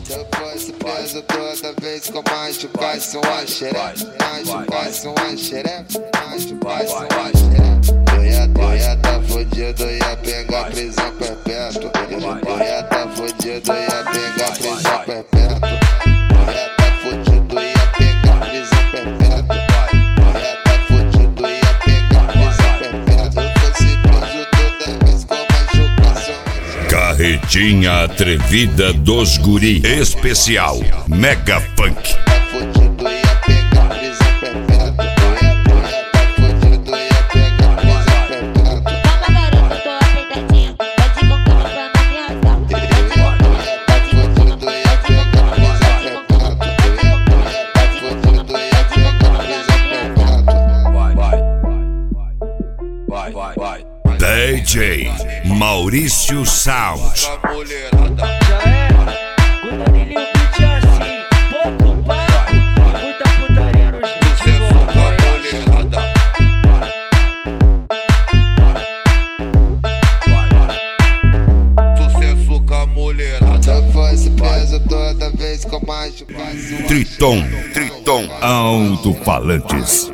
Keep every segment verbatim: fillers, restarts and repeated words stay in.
Se eu fosse preso toda vez que eu machucasse uma xereca, machucasse uma xereca, machucasse uma xereca, eu ia, eu ia tá fudido, eu ia pegar prisão perpétua. Eu ia tá fudido, eu ia pegar prisão perpétua. Eu ia tá fudido, eu ia pegar prisão perpétua. Eu ia tá fudido, eu ia pegar prisão perpétua. Se eu fosse preso toda vez que eu machucasse uma xereca. Carretinha atrevida dos guri. Especial Mega Funk. D J Maurício Sound. Já era, o Danilo beat é assim, pouco papo, muita putaria nos beats Sucesso com a mulherada. Se eu fosse preso toda vez que eu machucasse uma Triton, Triton Alto-Falantes.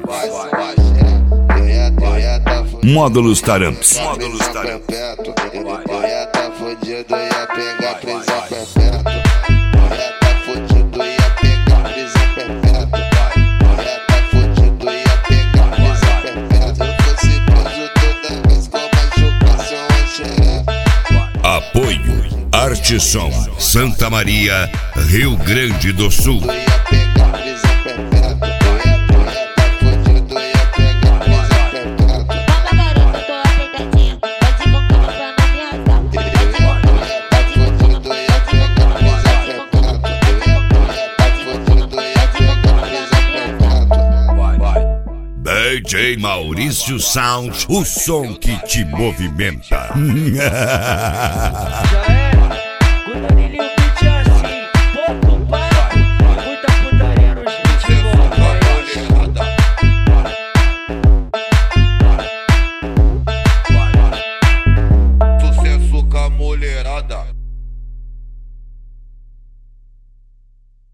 Módulos Taramps. Módulos Taramps. Eu ia tá fudido, eu ia pegar prisão perpétua. Eu ia tá fudido, eu ia pegar prisão perpétua. Eu ia tá fudido, eu ia pegar prisão perpétua. Se eu fosse preso toda vez que eu machucasse uma xereca. Apoio Arteson, Santa Maria, Rio Grande do Sul. Eu ia pegar prisão perpétua. Eu ia, eu ia tá fudido, eu ia pegar prisão perpétua. D J Maurício Sound, o som que te movimenta. já era.